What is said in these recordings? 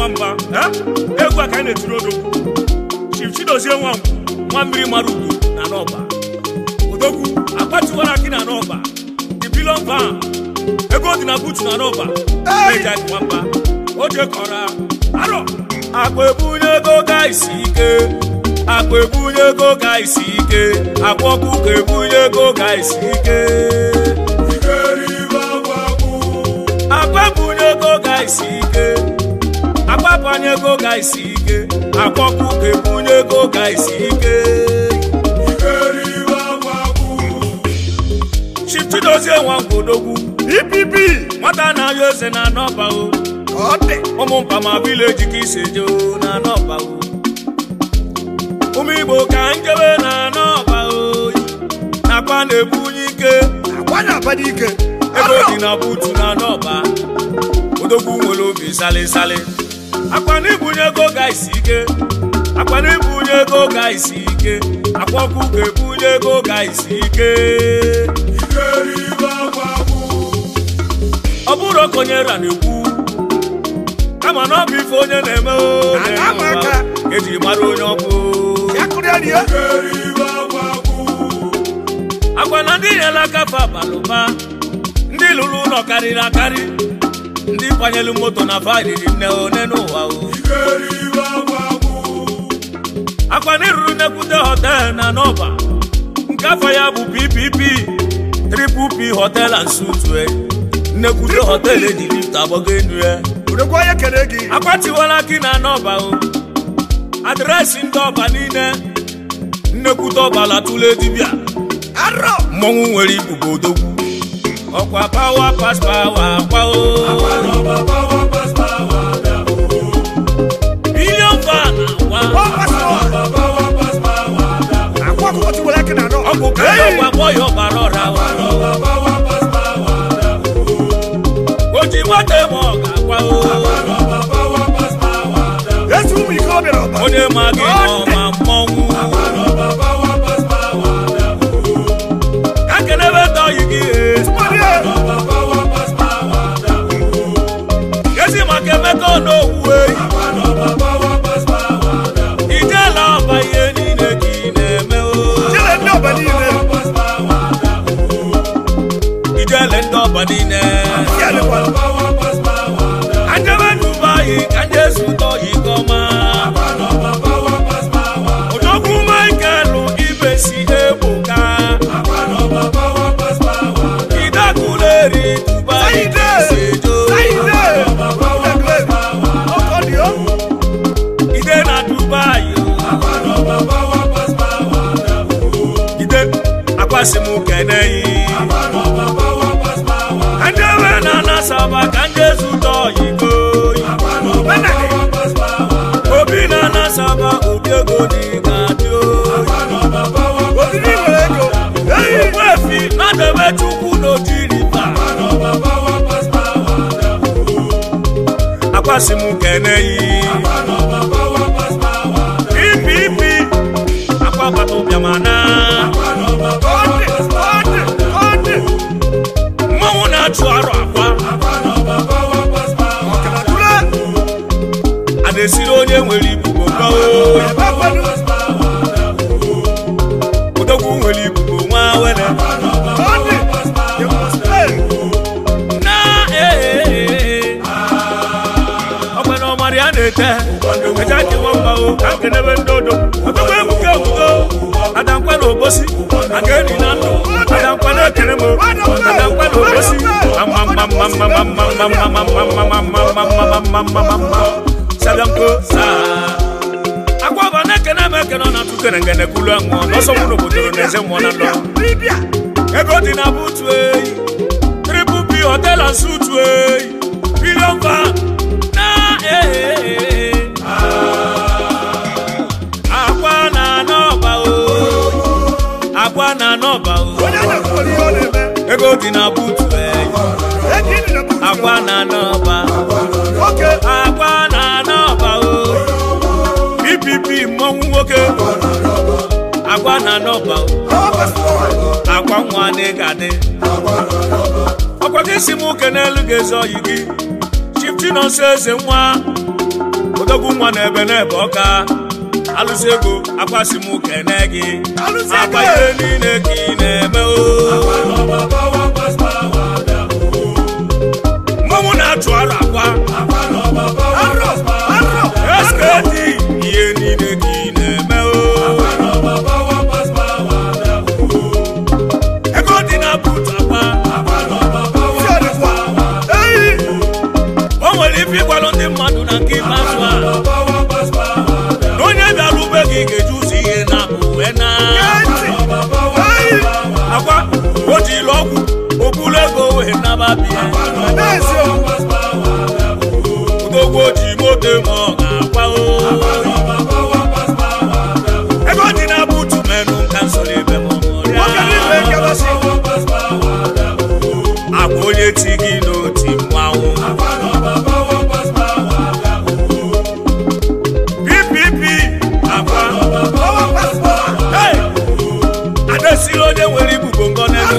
nwamba egwu aka na-etiri odogwu Chief Chidozie nwa mmiri mara ugwu na n'ọba odogwu akpatiwara aki na n'ọba the billion van ego dị na butu na n'ọba eja nwamba o jekọrọ arọ akpa ebunye ego ga isi ike akpa ebunye ego ga isi ike akpa ọkụ ka ebunye ego ga isi ike akpa ebunye ego ga isi ike akpa panye ego ga isi ike akpa ọkụ ka ebunye ego ga isi ike Chief Chidozie Nwankwo EPP nwata na-ayọ eze na n'ọba o ụmụ mpama village ka iseje na n'ọba o ụmụ Igbo ka njebe na n'ọba o nakwa na-ebunye ike ego dị na butu na n'ọba odogwu nwere obi sali akwa na ibunye ego ga isi ike akwa na ibunye ego ga isi ike akwa ọkụ ka ebunye ego ga isi ike ọ bụrụ okonyera na-ekwu kama na ọ bụ ife onye na-eme eji mara onye ọ bụ agwa na ndị nyere aka fa balụba ndị lụrụ ụlọ karịrị akarị ndị kwanyelu moto na vaịdịrị nne one n'ụwa akwa na ịrụrụ nnekwute hotel na n'ọba nke afọ ya bụ PPP Triple P Hotel and Suites nnekwute hotel eji lift agbago enu ya akwatiwala aki na n'ọba o adreesị ndị ọba niile nnekwute ọbala tụle dibịa mmọnwụ nwere ibubo odogwu ọkwa power pass power akwa o billion van ọkụ kere ọgwa bọyọ bara ọra oji nwata eme ọ ga-akwa o onye ma gị n'ọma mmọnwụ ka kenebe tọyi gị ezi maka emeka n'okwu ijela ọba ihe niile ka ị na-eme ijele ndị ọba niile anjebe Dubai ka nje zụtọ ikọma odogwu Michael ibesi ebuka idakuleri Dubai sejo ide na Dubai ide akwasi mu keneyi anjebe na nasaba ka nje zụtọ iko obi na nasaba obi ego dị ga-adị wefi na debe chukwu n'ojiriba akwasị m keneyi PPP akwa bata ụbịamana mmọnwụ na-achụ arụ akwa a na-esiri onye nwere ibubo odogwu nwere ibubo nwa wele na ọgbana ọmara ya na-ete eja ji nwamba o ka nkenebe ndị odo odogwu ebuka ebugo adankwa na obosi aga eri na ndụ adankwa na ekere m adankwa na obosi sagamko sa akwa bana kena mekena na tukene ngene kulu anwo no so mu n'obodo n'eze mmụọ na ndọ ego dị na butu Triple P Hotel and Suites billion van na akwa na n'ọba o ego dị na butu akwa na n'ọba akwa na n'ọba o PPP mmọnwụ nwoke akwa na n'ọba akwa nwa na-egade ọkwa gị si m ụke n'elu ga-ezo oyi gị Chief Chinonso eze nwa odogwu nwa n'ebe ọka alụsị ego akwasị m kene gị akwa ihe niile ka ị na-eme mmanwụ na-achụ ala akwa eskedi ihe niile ka ị na-eme ego dị na but akwa o nwere ife ịgwalụ ndị mmadụ na nke ikpeazụ a onye bịara ube gị ga-eji ụzọ ihe na uwe na akwa o jiri ọgwụ obulu ego wee nababịa odogwu oji moto ma ọ ga-akwa ego dị na butu menụ nka nsoro ebe akwa onye ti gị n'oti mmanwụ adesiri onye nwere ibubo ngọ n'elu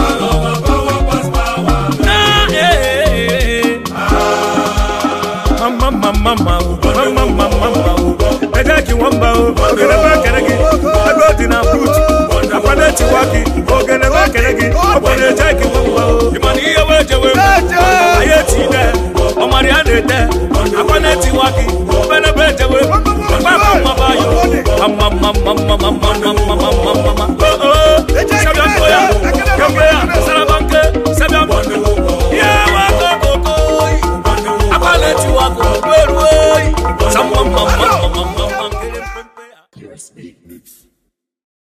ejeji nwamba ogenebe ekele gị ego dị na brut akwa na-etiwa gị ogenebe ekele gị ọgbara eje gị nwamba ịmana ihe wee jewe anyị etide ọmara ya na-ete akwa na-etiwa gị obenebe ejewe mgbe mmabayo